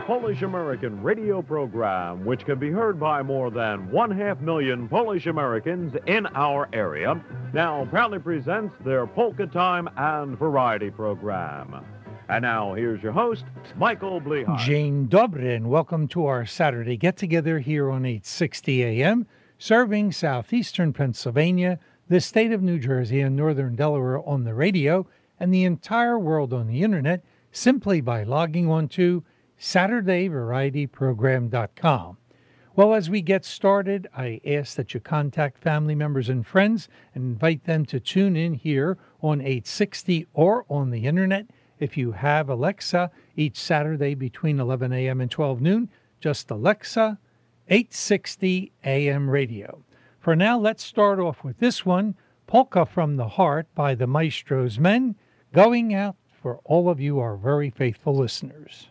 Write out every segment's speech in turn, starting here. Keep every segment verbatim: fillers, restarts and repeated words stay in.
Polish American radio program, which can be heard by more than one half million Polish Americans in our area, now proudly presents their Polka Time and Variety program. And now, here's your host, Michael Blehart. Dzień dobry, and welcome to our Saturday get-together here on eight sixty A M, serving southeastern Pennsylvania, the state of New Jersey, and northern Delaware on the radio, and the entire world on the internet, simply by logging on to Saturday Variety Program dot com. Well, as we get started, I ask that you contact family members and friends and invite them to tune in here on eight sixty or on the internet. If you have Alexa, each Saturday between eleven A M and twelve noon, just Alexa, eight sixty A M radio. For now, let's start off with this one, Polka from the Heart by the Maestro's Men, going out for all of you, our very faithful listeners.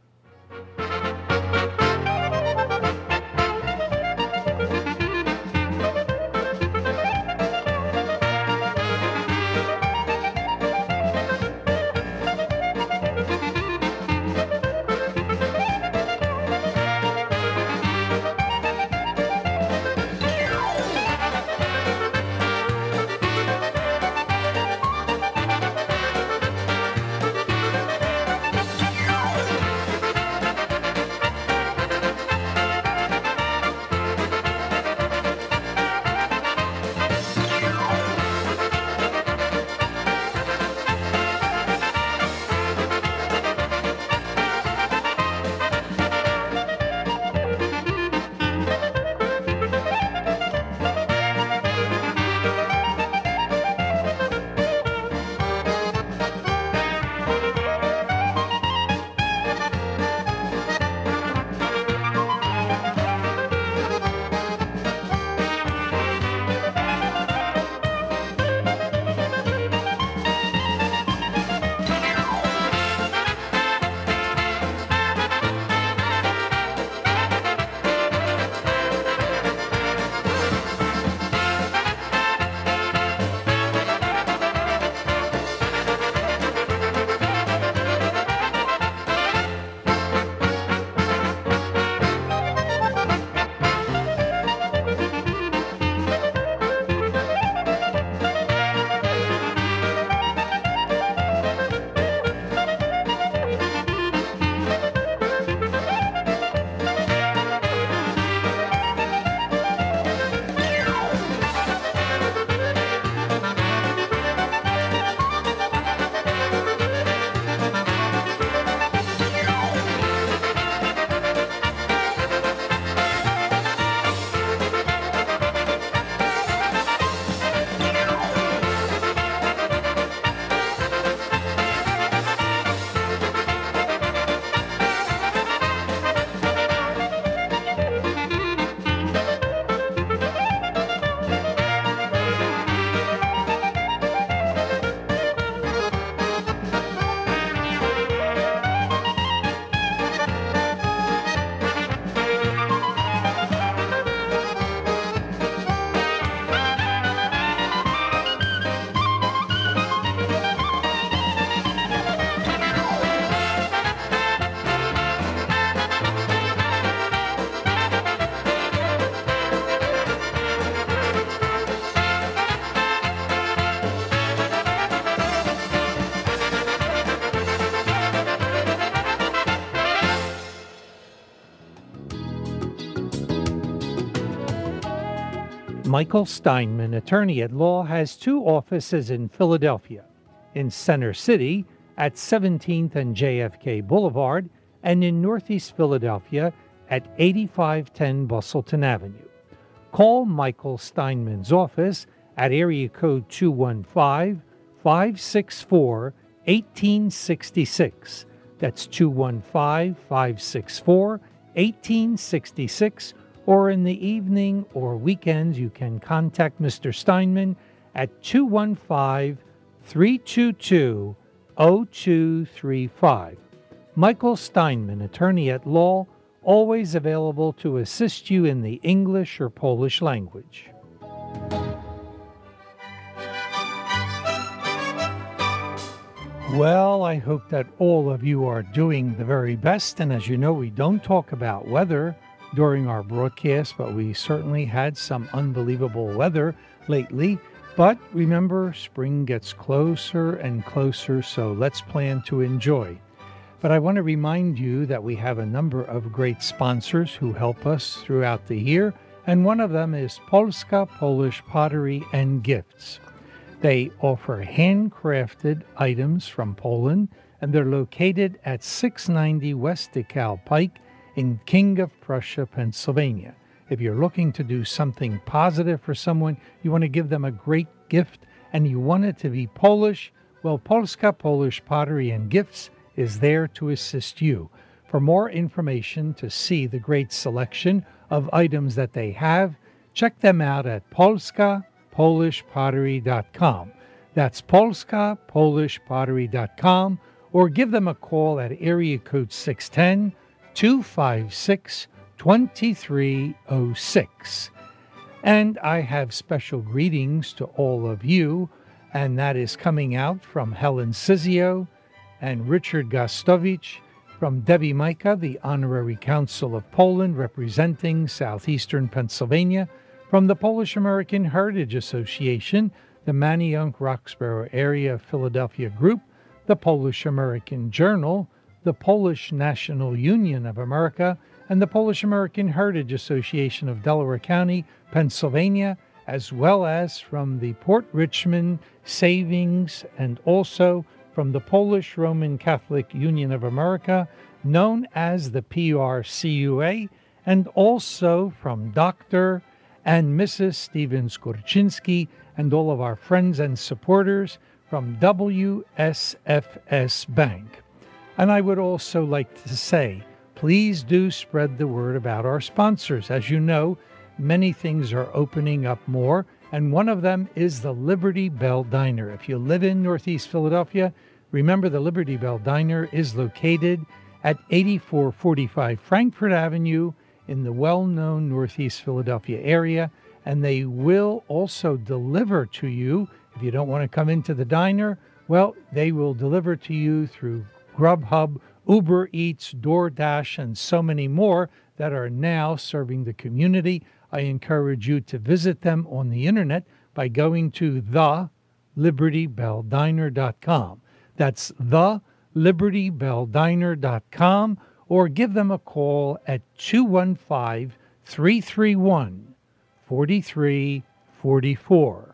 Michael Steinman, attorney at law, has two offices in Philadelphia, in Center City at seventeenth and J F K Boulevard, and in Northeast Philadelphia at eighty-five ten Bustleton Avenue. Call Michael Steinman's office at area code two one five, five six four, one eight six six. That's two one five, five six four, one eight six six. Or in the evening or weekends, you can contact Mister Steinman at two one five, three two two, zero two three five. Michael Steinman, attorney at law, always available to assist you in the English or Polish language. Well, I hope that all of you are doing the very best. And as you know, we don't talk about weather during our broadcast, but we certainly had some unbelievable weather lately. But remember, spring gets closer and closer, so let's plan to enjoy. But I want to remind you that we have a number of great sponsors who help us throughout the year, and one of them is Polska Polish Pottery and Gifts. They offer handcrafted items from Poland, and they're located at six ninety West DeKalb Pike in King of Prussia, Pennsylvania. If you're looking to do something positive for someone, you want to give them a great gift, and you want it to be Polish, well, Polska Polish Pottery and Gifts is there to assist you. For more information to see the great selection of items that they have, check them out at polska polish pottery dot com. That's polska polish pottery dot com, or give them a call at area code six one zero, two five six, two three zero six. And I have special greetings to all of you, and that is coming out from Helen Sizio and Richard Gostovich, from Debbie Micah, the Honorary Consul of Poland representing southeastern Pennsylvania, from the Polish American Heritage Association, the Manayunk Roxborough Area Philadelphia Group, the Polish American Journal, the Polish National Union of America, and the Polish American Heritage Association of Delaware County, Pennsylvania, as well as from the Port Richmond Savings, and also from the Polish Roman Catholic Union of America, known as the P R C U A, and also from Doctor and Missus Stephen Skorczynski and all of our friends and supporters from W S F S Bank. And I would also like to say, please do spread the word about our sponsors. As you know, many things are opening up more, and one of them is the Liberty Bell Diner. If you live in Northeast Philadelphia, remember the Liberty Bell Diner is located at eighty-four forty-five Frankfort Avenue in the well-known Northeast Philadelphia area, and they will also deliver to you. If you don't want to come into the diner, well, they will deliver to you through Grubhub, Uber Eats, DoorDash, and so many more that are now serving the community. I encourage you to visit them on the internet by going to the liberty bell diner dot com. That's the liberty bell diner dot com, or give them a call at two one five, three three one, four three four four.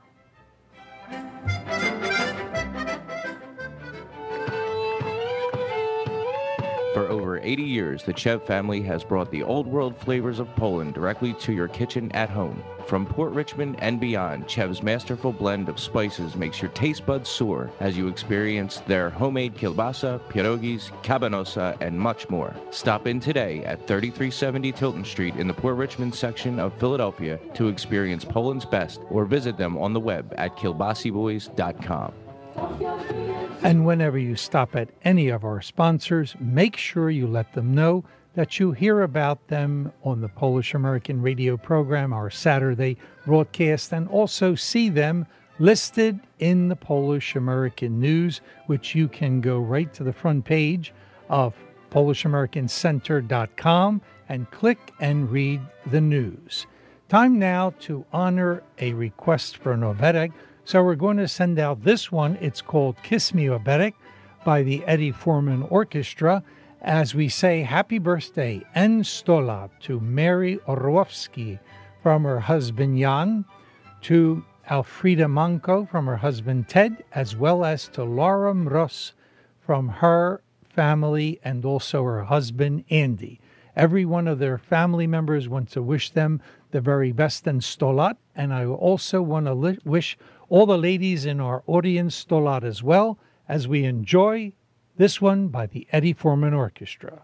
For over eighty years, the Chev family has brought the old world flavors of Poland directly to your kitchen at home. From Port Richmond and beyond, Chev's masterful blend of spices makes your taste buds soar as you experience their homemade kielbasa, pierogis, kabanosa, and much more. Stop in today at thirty-three seventy Tilton Street in the Port Richmond section of Philadelphia to experience Poland's best, or visit them on the web at kielbasi boys dot com. And whenever you stop at any of our sponsors, make sure you let them know that you hear about them on the Polish American radio program, our Saturday broadcast, and also see them listed in the Polish American News, which you can go right to the front page of polish american center dot com and click and read the news. Time now to honor a request for an oberek. So we're going to send out this one. It's called Kiss Me Oberek by the Eddie Foreman Orchestra, as we say happy birthday and sto lat to Mary Orłowski from her husband Jan, to Alfreda Manko from her husband Ted, as well as to Laura Mroz from her family and also her husband Andy. Every one of their family members wants to wish them the very best and sto lat, and I also want to li- wish all the ladies in our audience sto lat as well, as we enjoy this one by the Eddie Foreman Orchestra.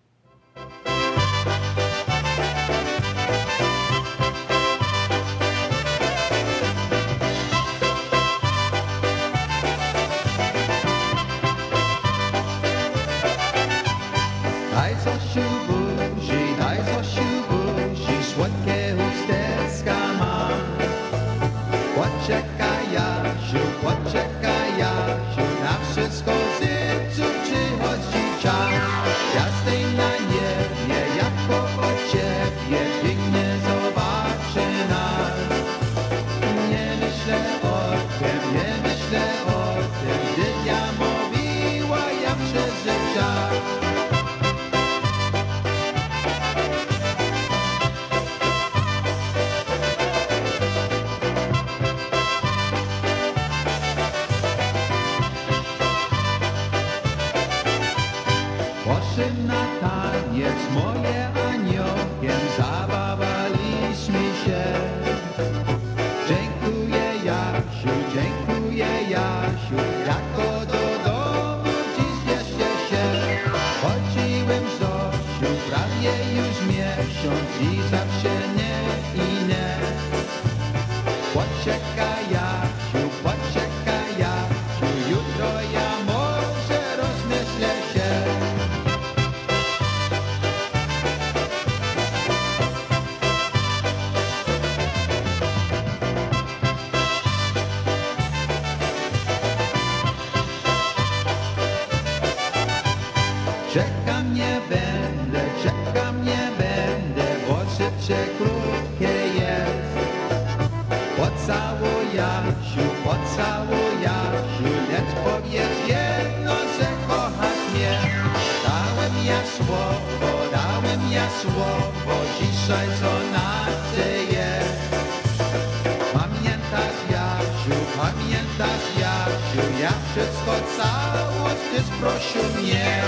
Daj Zosiu buzi, daj Zosiu buzi, słodkie usteczka ma. Poczekaj Jasiu, poczekaj Jasiu, na wszystko z Poszły na taniec moje aniołkiem, zabawaliśmy się. Dziękuję Jasiu, dziękuję Jasiu, jako do domu dziś cieszę się. Chodziłem z Zosiu prawie już miesiąc i zawsze nie i nie. Poczekaj Jasiu, poczekaj Jasiu, jutro ja może rozmyślę się. Czekam nie będę, czekam nie będę, bo życie krótkie jest. Pocałuj Jasiu, pocałuj Jasiu, lecz powiedz jedno, że kochasz mnie. Dałem ja słowo, dałem ja słowo, dzisiaj co nadzieję. Pamiętasz Jasiu, pamiętasz Jasiu, ja wszystko całość ty sprosił mnie.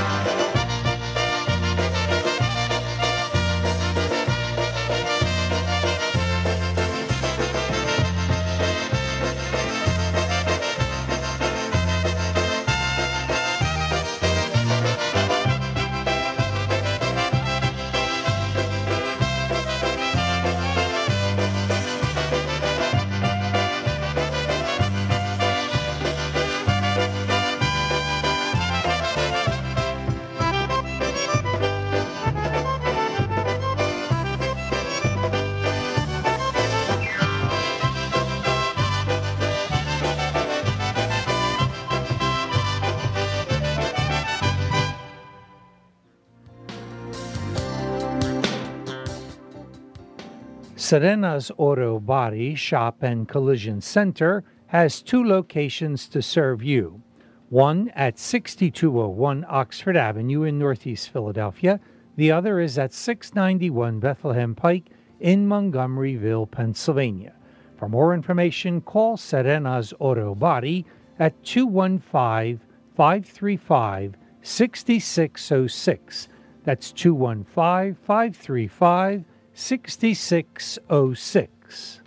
Serena's Auto Body Shop and Collision Center has two locations to serve you. One at sixty-two oh one Oxford Avenue in Northeast Philadelphia. The other is at six ninety-one Bethlehem Pike in Montgomeryville, Pennsylvania. For more information, call Serena's Auto Body at two one five, five three five, six six oh six. That's two one five, five three five, six six oh six.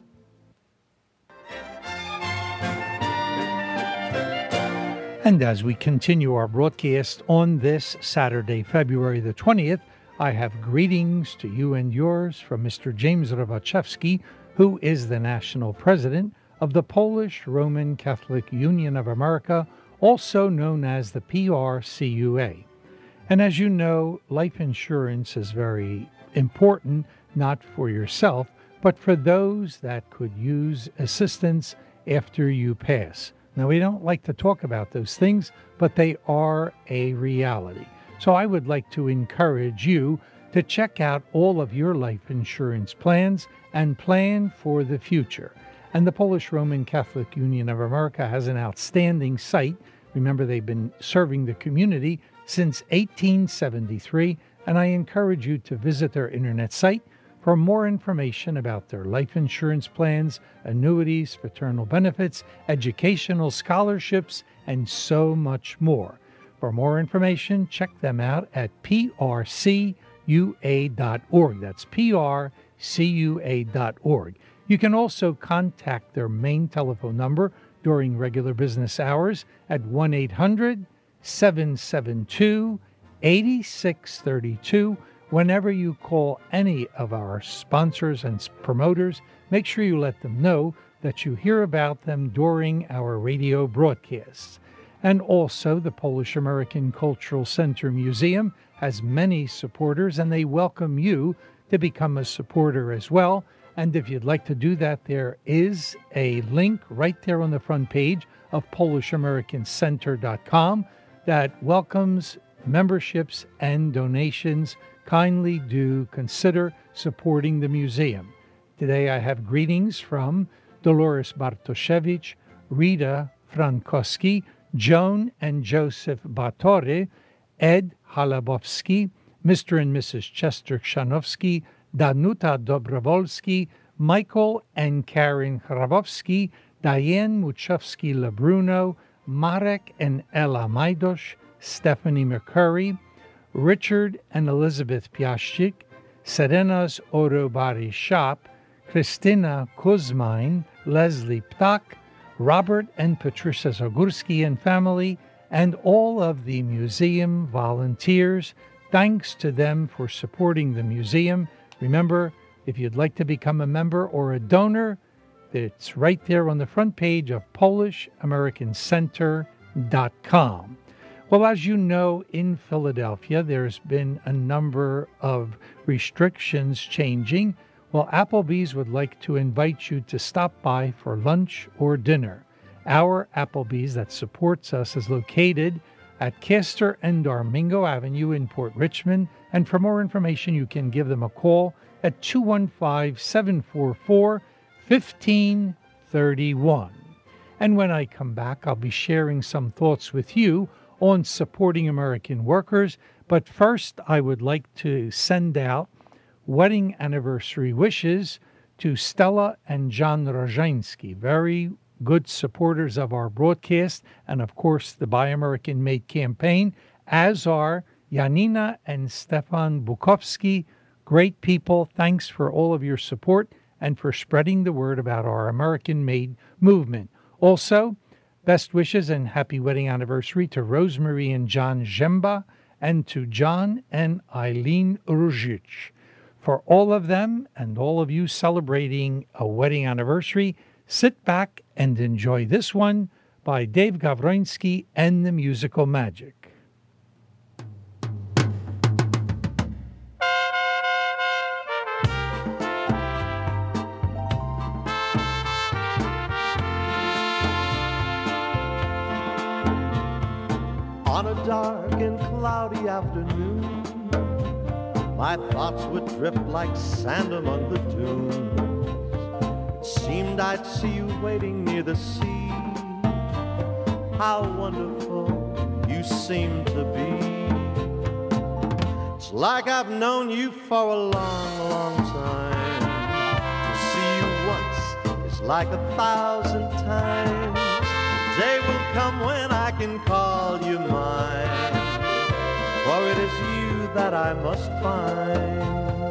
And as we continue our broadcast on this Saturday, February the twentieth, I have greetings to you and yours from Mister James Rawachewski, who is the national president of the Polish Roman Catholic Union of America, also known as the P R C U A. And as you know, life insurance is very important, not for yourself, but for those that could use assistance after you pass. Now, we don't like to talk about those things, but they are a reality. So I would like to encourage you to check out all of your life insurance plans and plan for the future. And the Polish Roman Catholic Union of America has an outstanding site. Remember, they've been serving the community since eighteen seventy-three, and I encourage you to visit their internet site for more information about their life insurance plans, annuities, fraternal benefits, educational scholarships, and so much more. For more information, check them out at P R C U A dot org. That's P R C U A dot org. You can also contact their main telephone number during regular business hours at one eight hundred, seven seven two, eight six three two. Whenever you call any of our sponsors and promoters, make sure you let them know that you hear about them during our radio broadcasts. And also, the Polish American Cultural Center Museum has many supporters, and they welcome you to become a supporter as well. And if you'd like to do that, there is a link right there on the front page of Polish American Center dot com that welcomes memberships and donations. Kindly do consider supporting the museum. Today I have greetings from Dolores Bartoszewicz, Rita Frankowski, Joan and Joseph Batore, Ed Halabowski, Mister and Missus Chester Kshanowski, Danuta Dobrowolski, Michael and Karen Hrabowski, Diane Muchowski-Labruno, Marek and Ella Majdosh, Stephanie McCurry, Richard and Elizabeth Piaszczyk, Serena's Auto Body Shop, Christina Kuzmine, Leslie Ptak, Robert and Patricia Zagurski and family, and all of the museum volunteers. Thanks to them for supporting the museum. Remember, if you'd like to become a member or a donor, it's right there on the front page of Polish American Center dot com. Well, as you know, in Philadelphia, there's been a number of restrictions changing. Well, Applebee's would like to invite you to stop by for lunch or dinner. Our Applebee's that supports us is located at Castor and Domingo Avenue in Port Richmond. And for more information, you can give them a call at two one five, seven four four, one five three one. And when I come back, I'll be sharing some thoughts with you on supporting American workers. But first, I would like to send out wedding anniversary wishes to Stella and John Rojański, very good supporters of our broadcast and, of course, the Buy American Made campaign, as are Janina and Stefan Bukowski. Great people. Thanks for all of your support and for spreading the word about our American Made movement. Also, best wishes and happy wedding anniversary to Rosemary and John Zhemba and to John and Eileen Rujic. For all of them and all of you celebrating a wedding anniversary, sit back and enjoy this one by Dave Gawroński and the Musical Magic. On a dark and cloudy afternoon, my thoughts would drift like sand among the dunes. It seemed I'd see you waiting near the sea. How wonderful you seem to be. It's like I've known you for a long, long time. To see you once is like a thousand times. The day will come when I can call you mine, for it is you that I must find.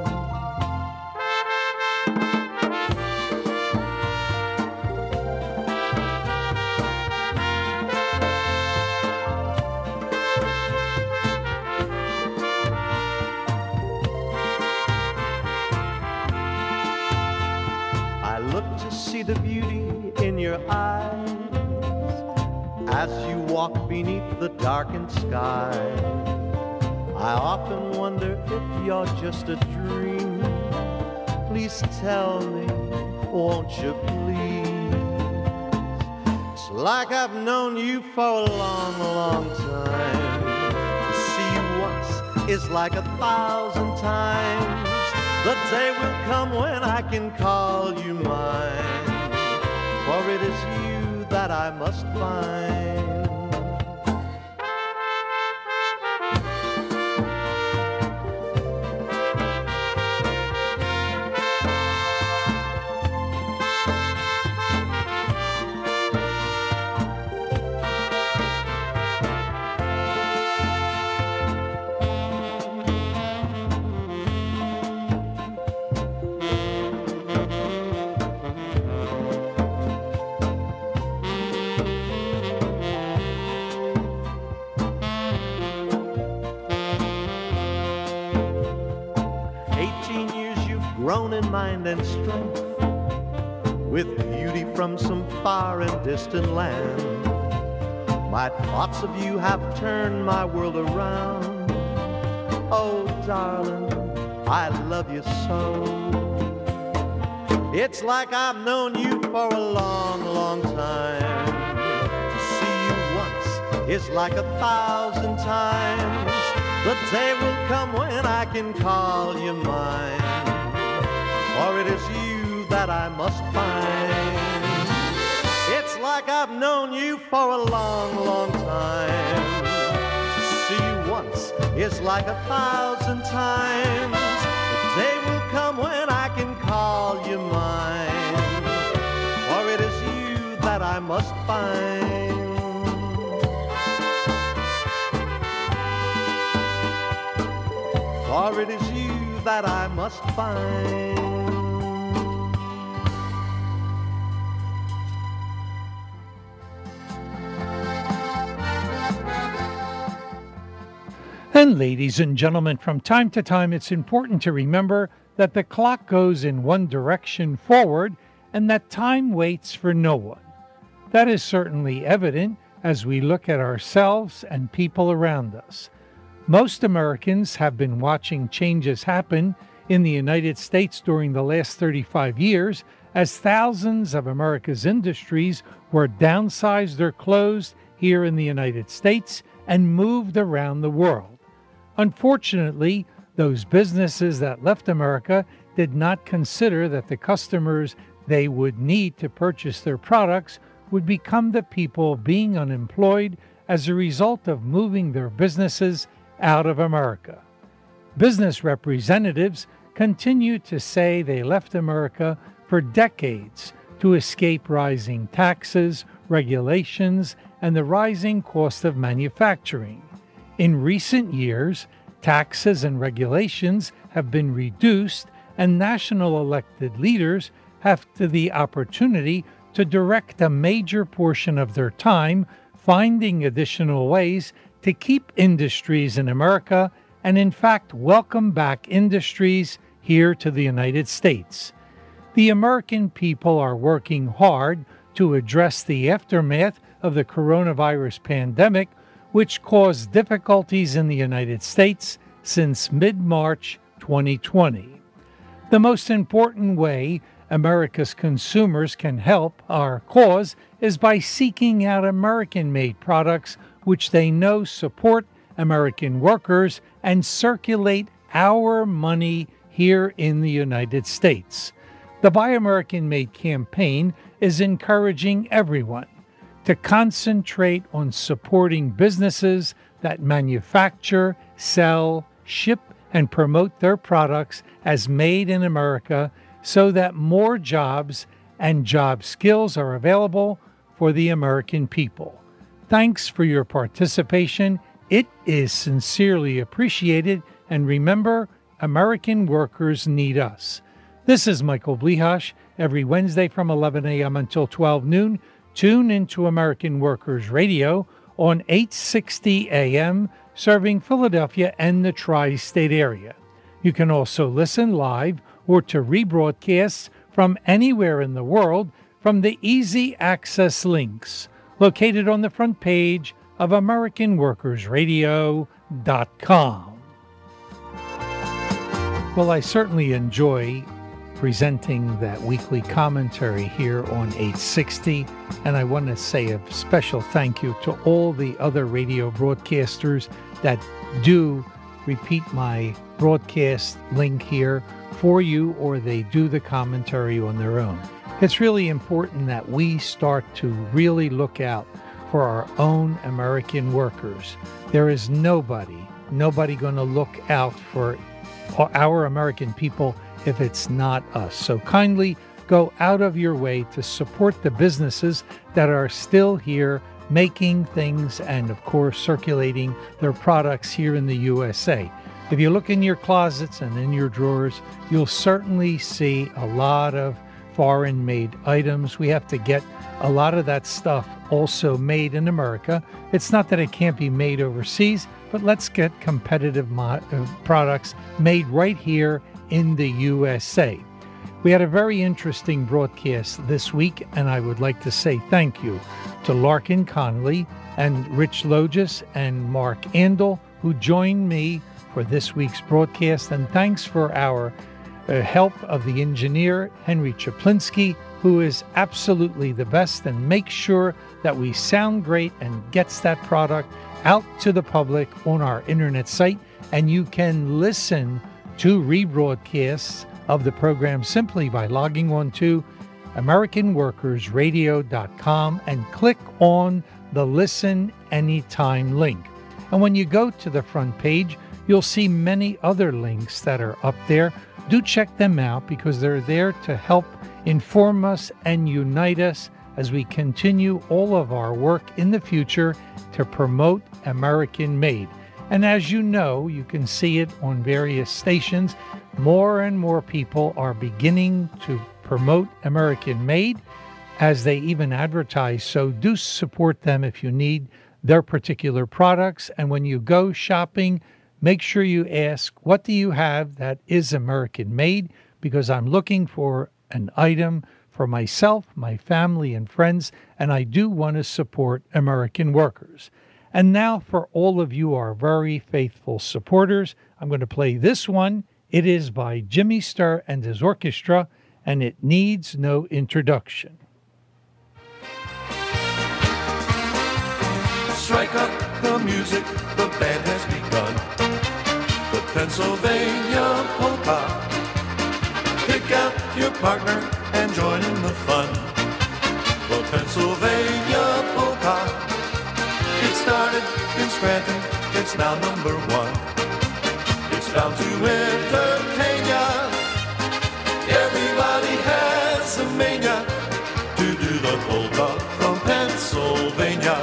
I look to see the beauty in your eyes as you walk beneath the darkened sky. I often wonder if you're just a dream. Please tell me, won't you please? It's like I've known you for a long, long time. To see you once is like a thousand times. The day will come when I can call you mine, for it is you that I must find. Grown in mind and strength, with beauty from some far and distant land. My thoughts of you have turned my world around. Oh, darling, I love you so. It's like I've known you for a long, long time. To see you once is like a thousand times. The day will come when I can call you mine, for it is you that I must find. It's like I've known you for a long, long time. To see you once is like a thousand times. The day will come when I can call you mine, for it is you that I must find. for it is you that I must find. And ladies and gentlemen, from time to time, it's important to remember that the clock goes in one direction forward and that time waits for no one. That is certainly evident as we look at ourselves and people around us. Most Americans have been watching changes happen in the United States during the last thirty-five years as thousands of America's industries were downsized or closed here in the United States and moved around the world. Unfortunately, those businesses that left America did not consider that the customers they would need to purchase their products would become the people being unemployed as a result of moving their businesses out of America. Business representatives continue to say they left America for decades to escape rising taxes, regulations, and the rising cost of manufacturing. In recent years, taxes and regulations have been reduced, and national elected leaders have the opportunity to direct a major portion of their time finding additional ways to keep industries in America and, in fact, welcome back industries here to the United States. The American people are working hard to address the aftermath of the coronavirus pandemic, which caused difficulties in the United States since mid-March twenty twenty. The most important way America's consumers can help our cause is by seeking out American-made products which they know support American workers and circulate our money here in the United States. The Buy American Made campaign is encouraging everyone to concentrate on supporting businesses that manufacture, sell, ship, and promote their products as made in America so that more jobs and job skills are available for the American people. Thanks for your participation. It is sincerely appreciated. And remember, American workers need us. This is Michael Blihash. Every Wednesday from eleven a.m. until twelve noon, tune into American Workers Radio on eight sixty A M, serving Philadelphia and the tri-state area. You can also listen live or to rebroadcasts from anywhere in the world from the easy access links located on the front page of American Workers Radio dot com. Well, I certainly enjoy presenting that weekly commentary here on eight sixty, and I want to say a special thank you to all the other radio broadcasters that do repeat my broadcast link here for you, or they do the commentary on their own. It's really important that we start to really look out for our own American workers. There is nobody, nobody going to look out for our American people if it's not us. So kindly go out of your way to support the businesses that are still here making things and, of course, circulating their products here in the U S A. If you look in your closets and in your drawers, you'll certainly see a lot of foreign-made items. We have to get a lot of that stuff also made in America. It's not that it can't be made overseas, but let's get competitive mo- uh, products made right here in the U S A. We had a very interesting broadcast this week, and I would like to say thank you to Larkin Connolly and Rich Logis and Mark Andel, who joined me for this week's broadcast, and thanks for our uh, help of the engineer, Henry Chaplinsky, who is absolutely the best and makes sure that we sound great and gets that product out to the public on our internet site. And you can listen to rebroadcasts of the program simply by logging on to American Workers Radio dot com and click on the Listen Anytime link. And when you go to the front page, you'll see many other links that are up there. Do check them out because they're there to help inform us and unite us as we continue all of our work in the future to promote American made. And as you know, you can see it on various stations. More and more people are beginning to promote American made, as they even advertise. So do support them if you need their particular products. And when you go shopping, make sure you ask, what do you have that is American made? Because I'm looking for an item for myself, my family, and friends, and I do want to support American workers. And now for all of you, our very faithful supporters, I'm going to play this one. It is by Jimmy Sturr and his orchestra, and it needs no introduction. Strike up the music, the band has begun. The Pennsylvania polka. Pick out your partner and join in the fun. The Pennsylvania polka. It started in Scranton, it's now number one. It's bound to entertain ya. Everybody has a mania to do the polka from Pennsylvania.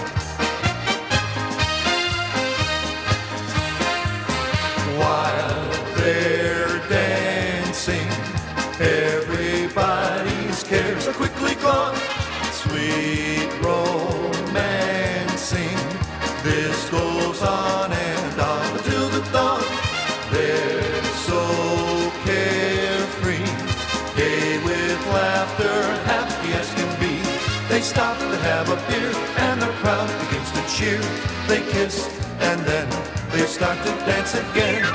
While they're dancing, everybody's cares are quickly gone. Sweet romancing, this goes on and on until the dawn. They're so carefree, gay with laughter, happy as can be. They stop to have a beer and the crowd begins to cheer. They kiss and then they start to dance again.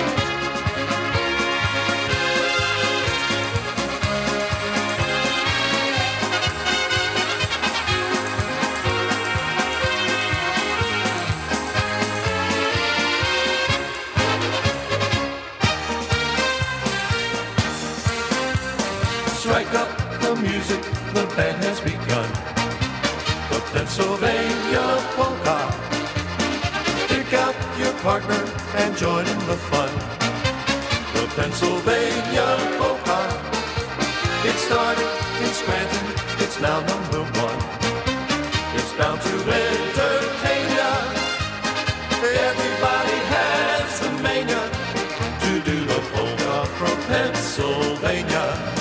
Strike up the music, the band has begun. The Pennsylvania polka. Pick out your partner and join in the fun. The Pennsylvania polka. It started in Scranton, it's now number one. It's bound to entertain ya. Everybody has a mania to do the polka from Pennsylvania.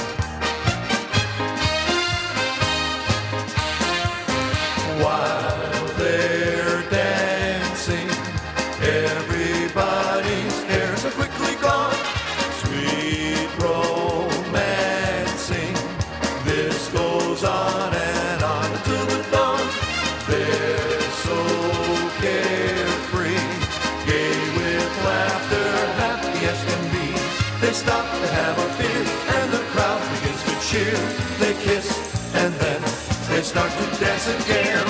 While they're dancing, everybody's cares are quickly gone. Sweet romancing, this goes on and on until the dawn. They're so carefree, gay with laughter, happy as can be. They stop to have a beer and the crowd begins to cheer. They kiss and then they start to dance again.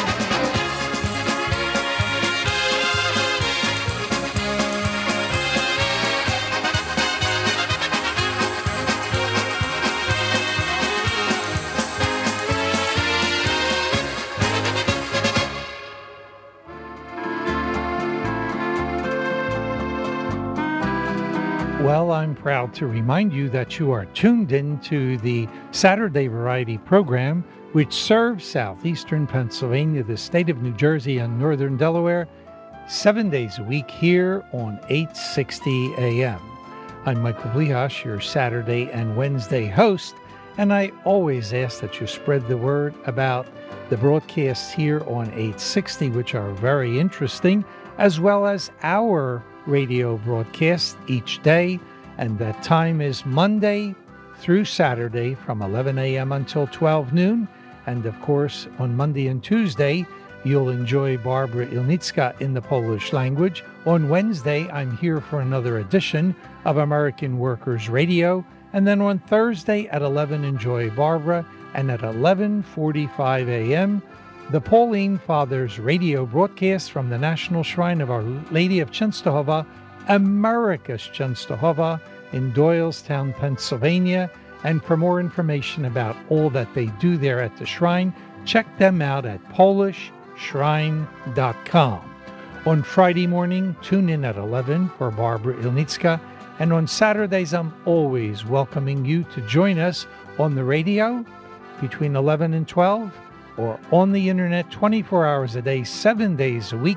Well, I'm proud to remind you that you are tuned in to the Saturday Variety program, which serves southeastern Pennsylvania, the state of New Jersey, and northern Delaware, seven days a week here on eight sixty A M. I'm Michael Blihash, your Saturday and Wednesday host, and I always ask that you spread the word about the broadcasts here on eight sixty, which are very interesting, as well as our radio broadcast each day, and that time is Monday through Saturday from eleven A M until twelve noon. And of course, on Monday and Tuesday, you'll enjoy Barbara Ilnicka in the Polish language. On Wednesday, I'm here for another edition of American Workers Radio. And then on Thursday at eleven, enjoy Barbara. And at eleven forty-five A M, the Pauline Fathers radio broadcast from the National Shrine of Our Lady of Częstochowa, America's Częstochowa, in Doylestown, Pennsylvania. And for more information about all that they do there at the shrine, check them out at polish shrine dot com. On Friday morning, tune in at eleven for Barbara Ilnicka. And on Saturdays, I'm always welcoming you to join us on the radio between eleven and twelve, or on the internet twenty-four hours a day, seven days a week,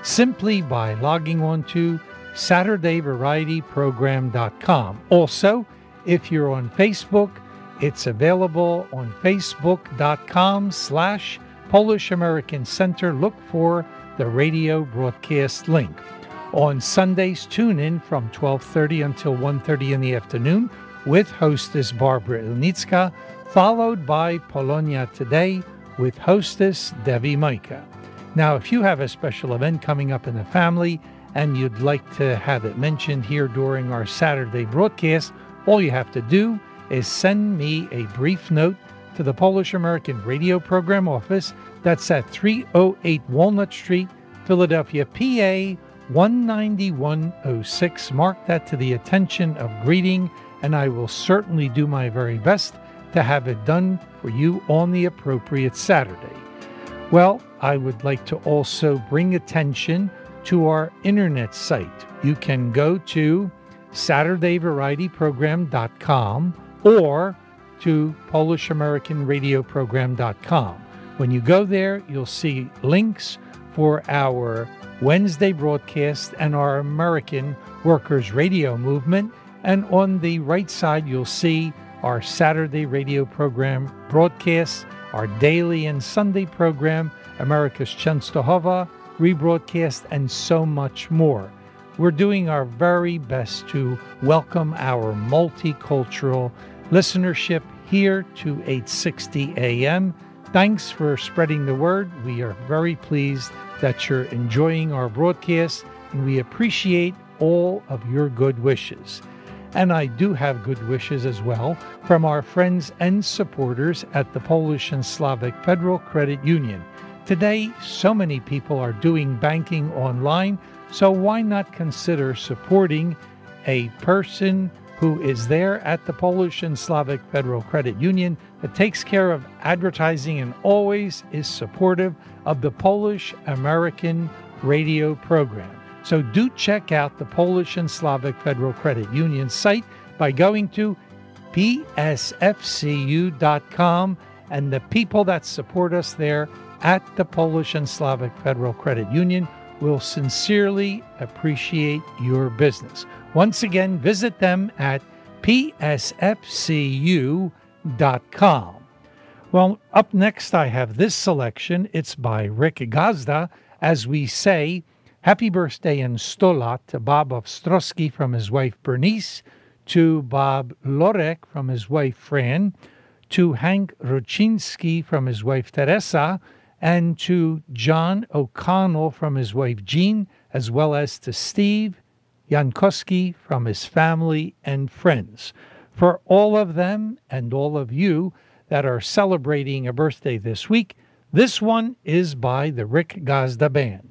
simply by logging on to Saturday Variety Program dot com. Also, if you're on Facebook, it's available on Facebook.com slash Polish American Center. Look for the radio broadcast link. On Sundays, tune in from twelve thirty until one thirty in the afternoon with hostess Barbara Ilnicka, followed by Polonia Today with hostess Debbie Micah. Now, if you have a special event coming up in the family and you'd like to have it mentioned here during our Saturday broadcast, all you have to do is send me a brief note to the Polish American Radio Program Office. That's at three oh eight Walnut Street, Philadelphia, P A one nine one oh six. Mark that to the attention of greeting, and I will certainly do my very best to have it done for you on the appropriate Saturday. Well, I would like to also bring attention to our internet site. You can go to Saturday Variety Program dot com or to Polish American Radio Program dot com. When you go there, you'll see links for our Wednesday broadcast and our American Workers Radio Movement. And on the right side, you'll see our Saturday radio program broadcasts, our daily and Sunday program, America's Częstochowa, rebroadcast, and so much more. We're doing our very best to welcome our multicultural listenership here to eight sixty A M. Thanks for spreading the word. We are very pleased that you're enjoying our broadcast, and we appreciate all of your good wishes. And I do have good wishes as well from our friends and supporters at the Polish and Slavic Federal Credit Union. Today, so many people are doing banking online, so why not consider supporting a person who is there at the Polish and Slavic Federal Credit Union that takes care of advertising and always is supportive of the Polish American radio program. So do check out the Polish and Slavic Federal Credit Union site by going to P S F C U dot com, and the people that support us there at the Polish and Slavic Federal Credit Union will sincerely appreciate your business. Once again, visit them at P S F C U dot com. Well, up next I have this selection. It's by Rick Gazda. As we say, happy birthday and sto lat to Bob Ostrowski from his wife Bernice, to Bob Lorek from his wife Fran, to Hank Ruczynski from his wife Teresa, and to John O'Connell from his wife Jean, as well as to Steve Jankowski from his family and friends. For all of them and all of you that are celebrating a birthday this week, this one is by the Rick Gazda Band.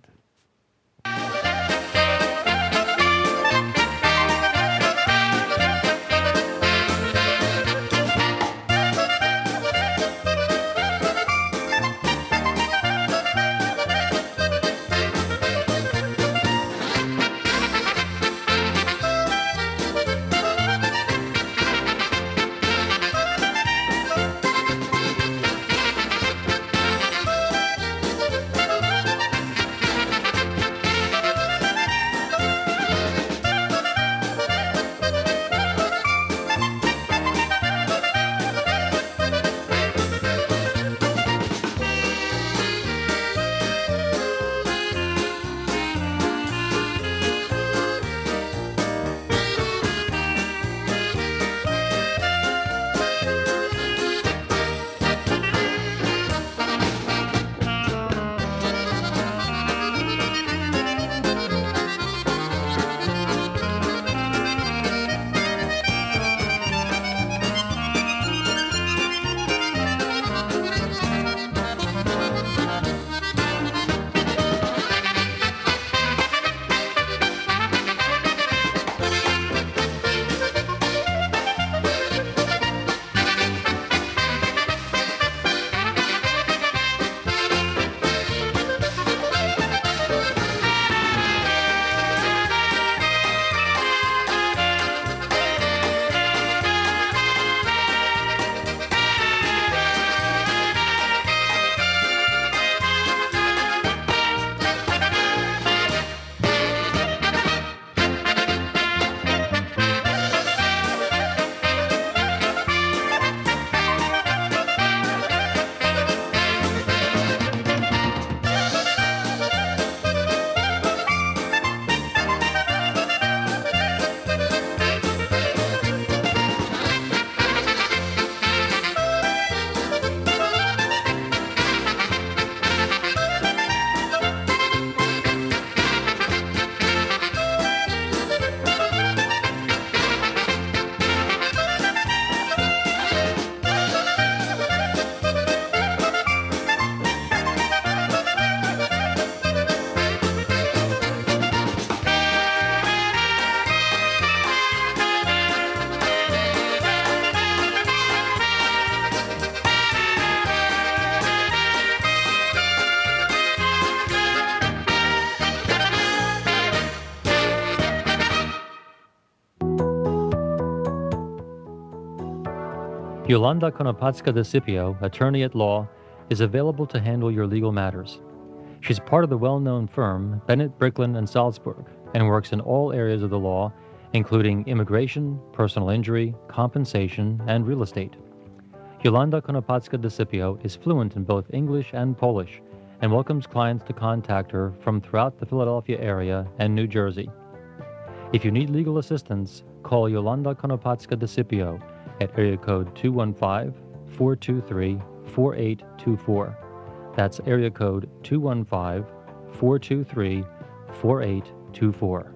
Yolanda Konopatska de Scipio, attorney at law, is available to handle your legal matters. She's part of the well-known firm Bennett, Bricklin and Salzburg and works in all areas of the law, including immigration, personal injury, compensation, and real estate. Yolanda Konopatska de Scipio is fluent in both English and Polish and welcomes clients to contact her from throughout the Philadelphia area and New Jersey. If you need legal assistance, call Yolanda Konopatska de Scipio at area code two one five, four two three, four eight two four. That's area code two one five, four two three, four eight two four.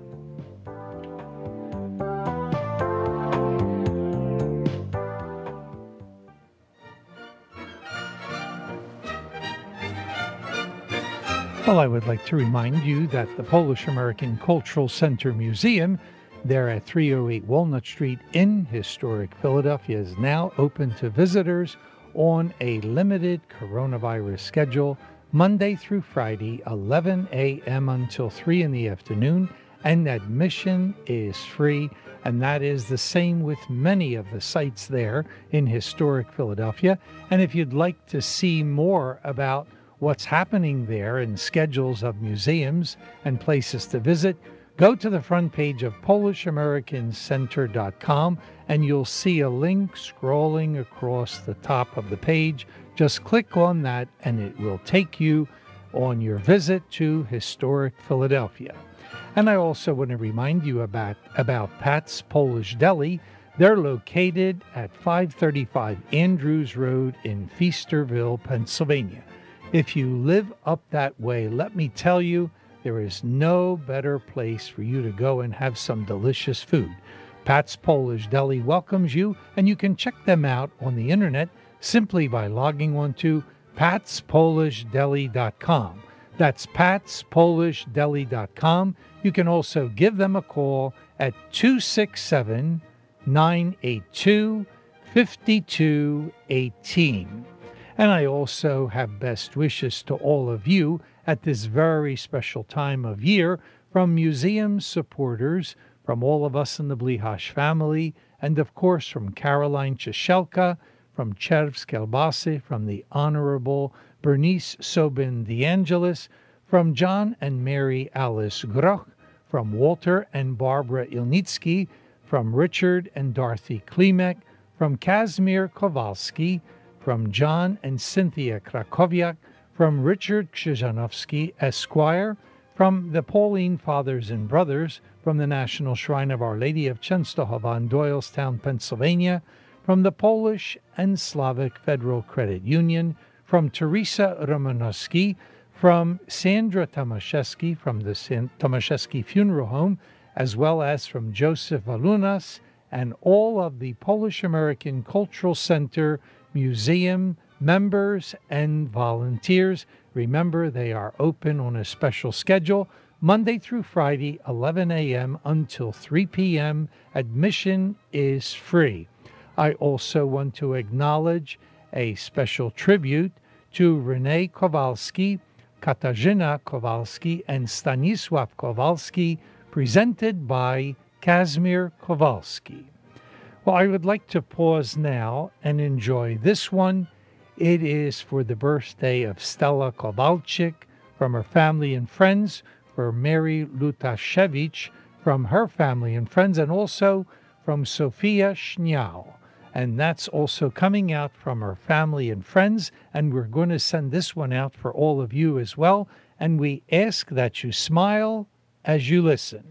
Well, I would like to remind you that the Polish American Cultural Center Museum, there at three oh eight Walnut Street in historic Philadelphia, is now open to visitors on a limited coronavirus schedule, Monday through Friday, eleven a.m. until three in the afternoon, and admission is free. And that is the same with many of the sites there in historic Philadelphia. And if you'd like to see more about what's happening there and schedules of museums and places to visit, go to the front page of Polish American Center dot com and you'll see a link scrolling across the top of the page. Just click on that and it will take you on your visit to historic Philadelphia. And I also want to remind you about, about Pat's Polish Deli. They're located at five thirty-five Andrews Road in Feasterville, Pennsylvania. If you live up that way, let me tell you, there is no better place for you to go and have some delicious food. Pat's Polish Deli welcomes you, and you can check them out on the internet simply by logging on to pats polish deli dot com. That's pats polish deli dot com. You can also give them a call at two six seven, nine eight two, five two one eight. And I also have best wishes to all of you at this very special time of year from museum supporters, from all of us in the Blihash family, and of course from Caroline Cheshelka, from Chervs Kelbasi, from the Honorable Bernice Sobin DeAngelis, from John and Mary Alice Groch, from Walter and Barbara Ilnitsky, from Richard and Dorothy Klimek, from Kazimir Kowalski, from John and Cynthia Krakowiak, from Richard Krzyżanowski, Esquire, from the Pauline Fathers and Brothers, from the National Shrine of Our Lady of Częstochowa in Doylestown, Pennsylvania, from the Polish and Slavic Federal Credit Union, from Teresa Romanowski, from Sandra Tomaszewski from the San- Tomaszewski Funeral Home, as well as from Joseph Valunas and all of the Polish American Cultural Center Museum members and volunteers. Remember, they are open on a special schedule, Monday through Friday, eleven a.m. until three p.m. Admission is free. I also want to acknowledge a special tribute to Renee Kowalski, Katarzyna Kowalski, and Stanisław Kowalski, presented by Kazimir Kowalski. Well, I would like to pause now and enjoy this one. It is for the birthday of Stella Kowalczyk from her family and friends, for Mary Lutashevich from her family and friends, and also from Sophia Schniau. And that's also coming out from her family and friends, and we're going to send this one out for all of you as well. And we ask that you smile as you listen.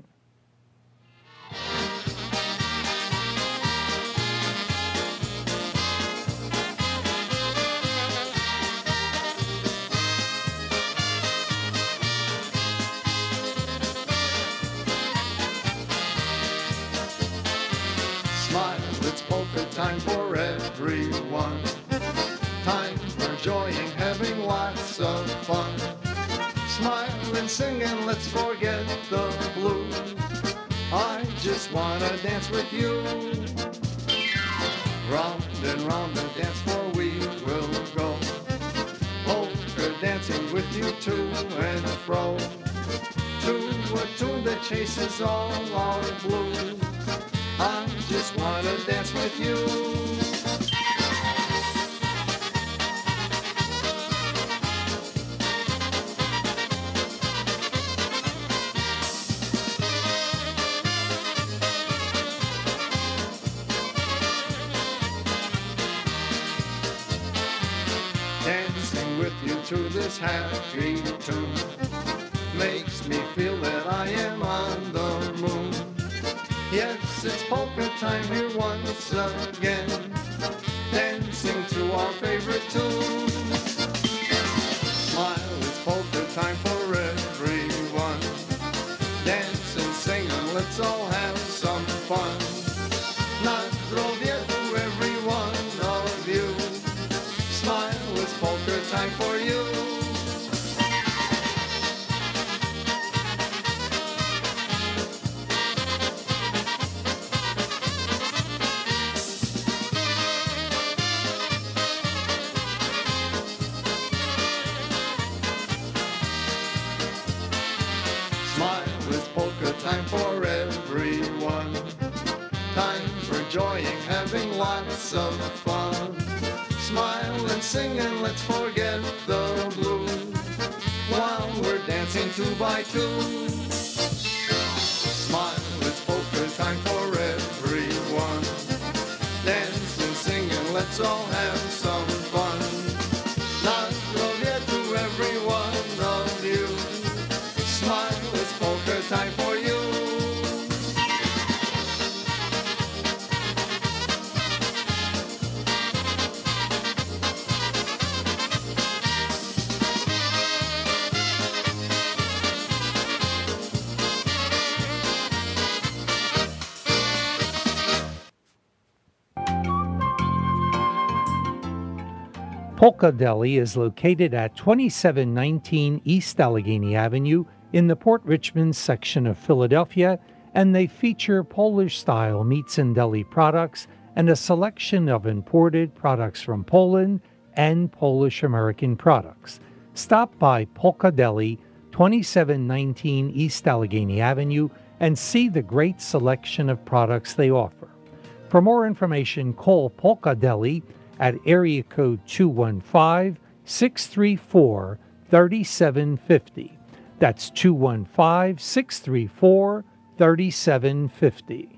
Time for everyone, time for enjoying, having lots of fun. Smile and sing and let's forget the blues. I just wanna dance with you. Round and round the dance floor we will go, polka dancing with you to and fro, to a tune that chases all our blues. I just wanna dance with you. this happy tune makes me feel that I am on the moon. Yes, it's polka time here once again, dancing to our favorite tune. Smile, it's polka time for everyone. Dance and sing and let's all have some fun. Na zdrowie to every one of you. Smile, it's polka time for you. Smile, it's polka time for everyone. Time for enjoying, having lots of fun. Smile and sing and let's forget the blues while we're dancing two by two. Smile, it's polka time for everyone. Dance and sing and let's all have some fun. Na zdrowie to every one of you. Smile, it's polka time for you. Polka Deli is located at twenty-seven nineteen East Allegheny Avenue in the Port Richmond section of Philadelphia, and they feature Polish-style meats and deli products and a selection of imported products from Poland and Polish-American products. Stop by Polka Deli, twenty-seven nineteen East Allegheny Avenue, and see the great selection of products they offer. For more information, call Polka Deli at area code two one five, six three four, three seven five zero. That's two one five, six three four, three seven five zero.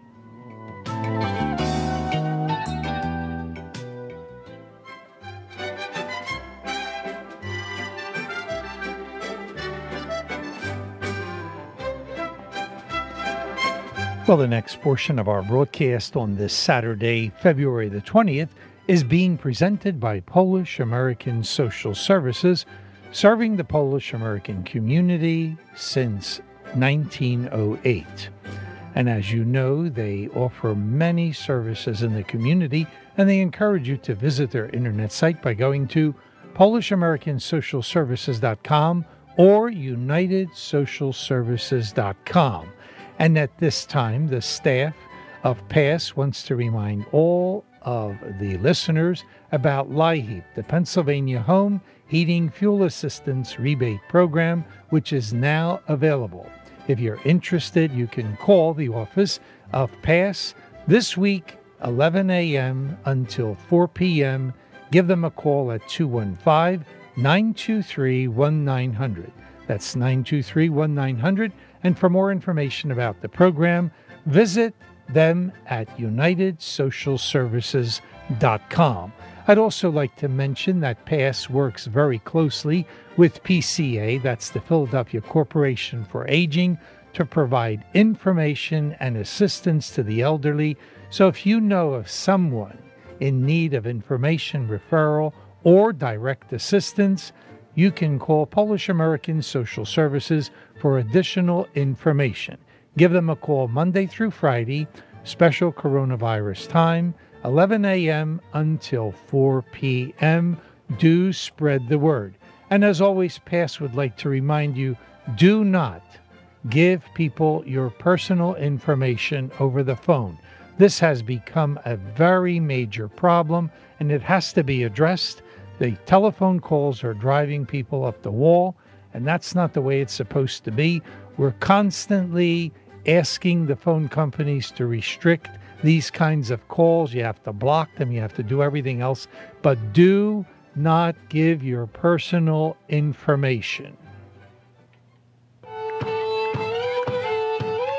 Well, the next portion of our broadcast on this Saturday, February the twentieth, is being presented by Polish American Social Services, serving the Polish American community since nineteen oh eight. And as you know, they offer many services in the community, and they encourage you to visit their internet site by going to polish american social services dot com or united social services dot com. And at this time, the staff of PASS wants to remind all of the listeners about LIHEAP, the Pennsylvania Home Heating Fuel Assistance Rebate Program, which is now available. If you're interested, you can call the office of PASS this week, eleven a.m. until four p.m. Give them a call at two one five, nine two three, one nine zero zero. That's nine two three, one nine zero zero. And for more information about the program, visit them at united social services dot com. I'd also like to mention that PASS works very closely with P C A, that's the Philadelphia Corporation for Aging, to provide information and assistance to the elderly. So if you know of someone in need of information, referral, or direct assistance, you can call Polish American Social Services for additional information. Give them a call Monday through Friday, special coronavirus time, eleven a.m. until four p.m. Do spread the word. And as always, PASS would like to remind you, do not give people your personal information over the phone. This has become a very major problem, and it has to be addressed. The telephone calls are driving people up the wall, and that's not the way it's supposed to be. We're constantly asking the phone companies to restrict these kinds of calls. You have to block them, you have to do everything else, but do not give your personal information.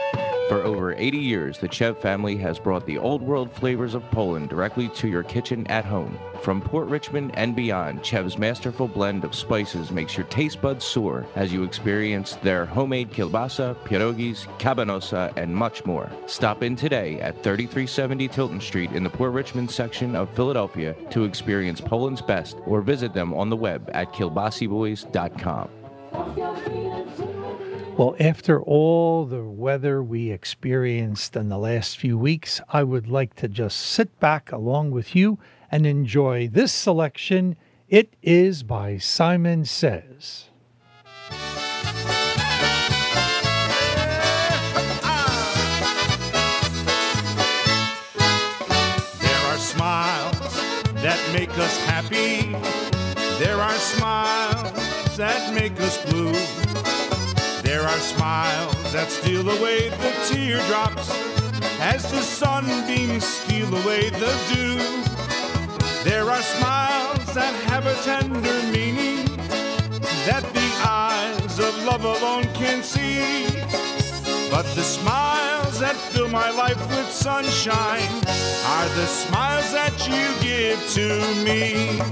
For over eighty years, the Chev family has brought the old world flavors of Poland directly to your kitchen at home. From Port Richmond and beyond, Chev's masterful blend of spices makes your taste buds soar as you experience their homemade kielbasa, pierogis, kabanosa, and much more. Stop in today at thirty-three seventy Tilton Street in the Port Richmond section of Philadelphia to experience Poland's best, or visit them on the web at kielbasi boys dot com. Well, after all the weather we experienced in the last few weeks, I would like to just sit back along with you and enjoy this selection. It is by Simon Says. There are smiles that make us happy. There are smiles that make us blue. There are smiles that steal away the teardrops as the sunbeams steal away the dew. There are smiles that have a tender meaning that the eyes of love alone can see. But the smiles that fill my life with sunshine are the smiles that you give to me.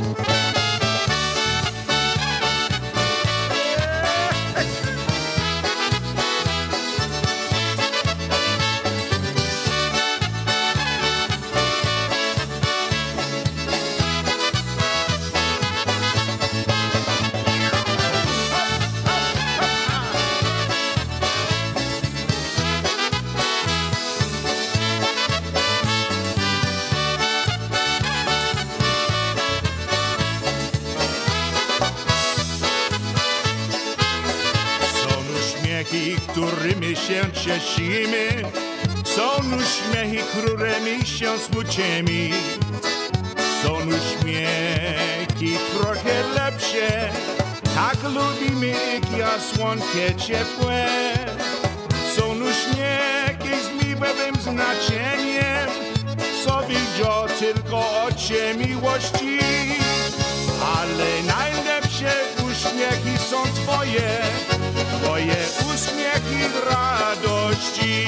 Którymi się cieszymy, są uśmiechy, którymi się smucimy. Są uśmiechy trochę lepsze, tak lubimy, jak słonkie ciepłe. Są uśmiechy z miłym znaczeniem, co widzą tylko oczy miłości. Ale najlepsze uśmiechy są twoje, twoje uśmiechy radości.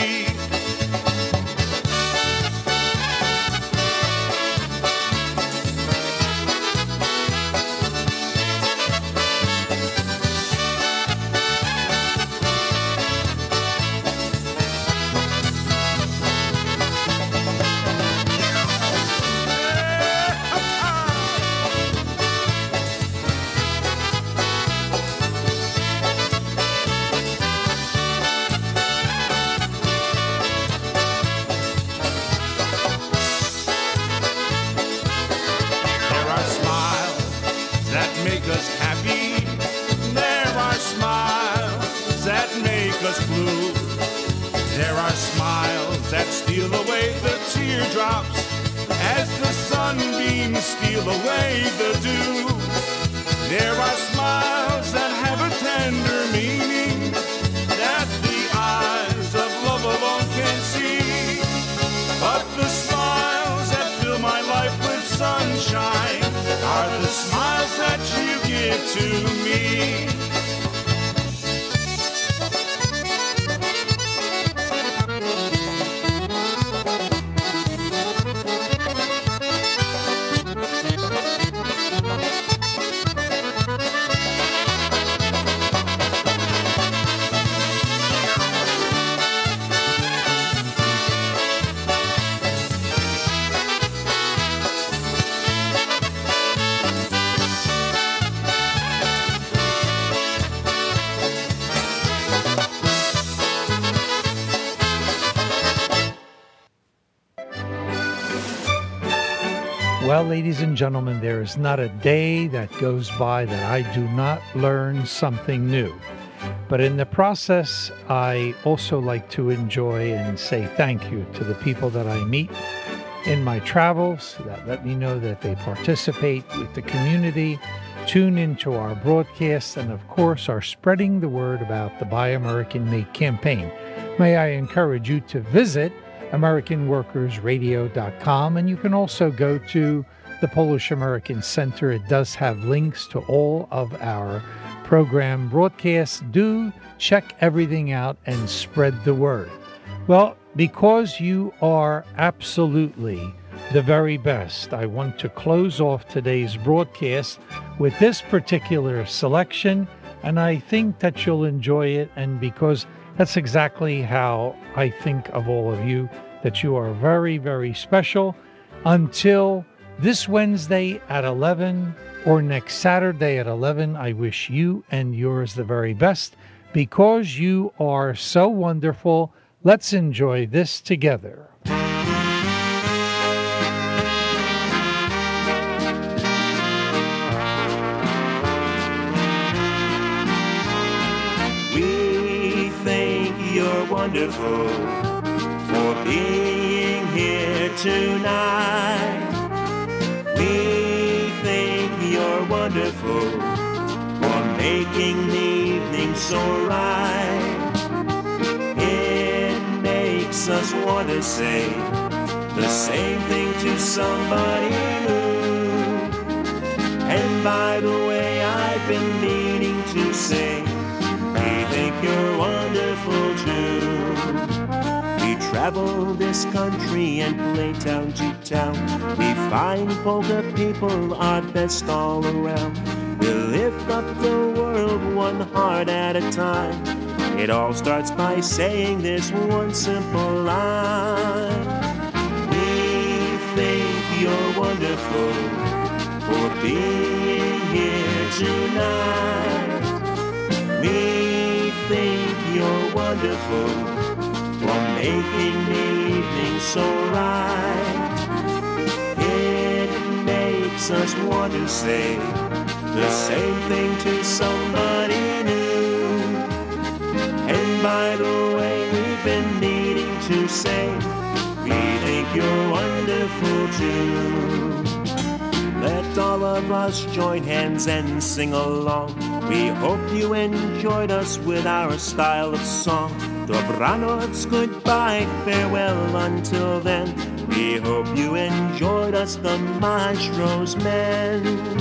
Steal away the dew. There are smiles that have a tender meaning that the eyes of love alone can see. But the smiles that fill my life with sunshine are the smiles that you give to me. Well, ladies and gentlemen, there is not a day that goes by that I do not learn something new. But in the process, I also like to enjoy and say thank you to the people that I meet in my travels that let me know that they participate with the community, tune into our broadcasts, and of course are spreading the word about the Buy American Make campaign. May I encourage you to visit American Workers Radio dot com, and you can also go to the Polish American Center. It does have links to all of our program broadcasts. Do check everything out and spread the word. Well, because you are absolutely the very best, I want to close off today's broadcast with this particular selection, and I think that you'll enjoy it, and because that's exactly how I think of all of you, that you are very, very special. Until this Wednesday at eleven or next Saturday at eleven, I wish you and yours the very best. Because you are so wonderful, let's enjoy this together. We think you're wonderful for being here tonight. We think you're wonderful for making the evening so right. It makes us want to say the same thing to somebody new. And by the way, I've been meaning to say, we think you're wonderful too. We travel this country and play town to town. We find polka people are best all around. We lift up the world one heart at a time. It all starts by saying this one simple line. We think you're wonderful for being here tonight. We think you're wonderful for making the evening so right. It makes us want to say the same thing to somebody new. And by the way, we've been needing to say, we think you're wonderful too. Let all of us join hands and sing along. We hope you enjoyed us with our style of song. Dobranoc, goodbye, farewell until then. We hope you enjoyed us, the Maestro's men.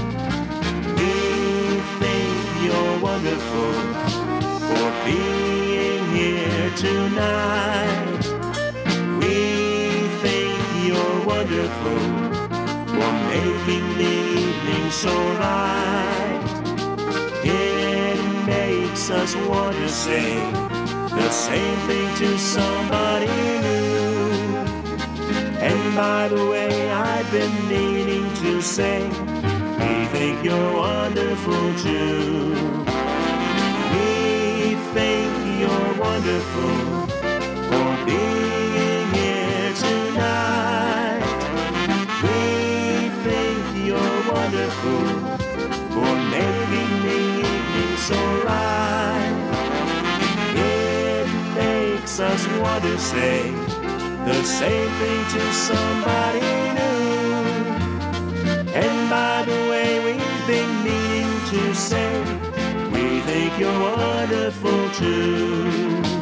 We think you're wonderful for being here tonight. We think you're wonderful for making the evening so right. It makes us want to say the same thing to somebody new. And by the way, I've been needing to say, we think you're wonderful too. We think you're wonderful for being here tonight. We think you're wonderful for making the evening so right. It makes us want to say the same thing to somebody new. And by the way, we've been meaning to say, we think you're wonderful too.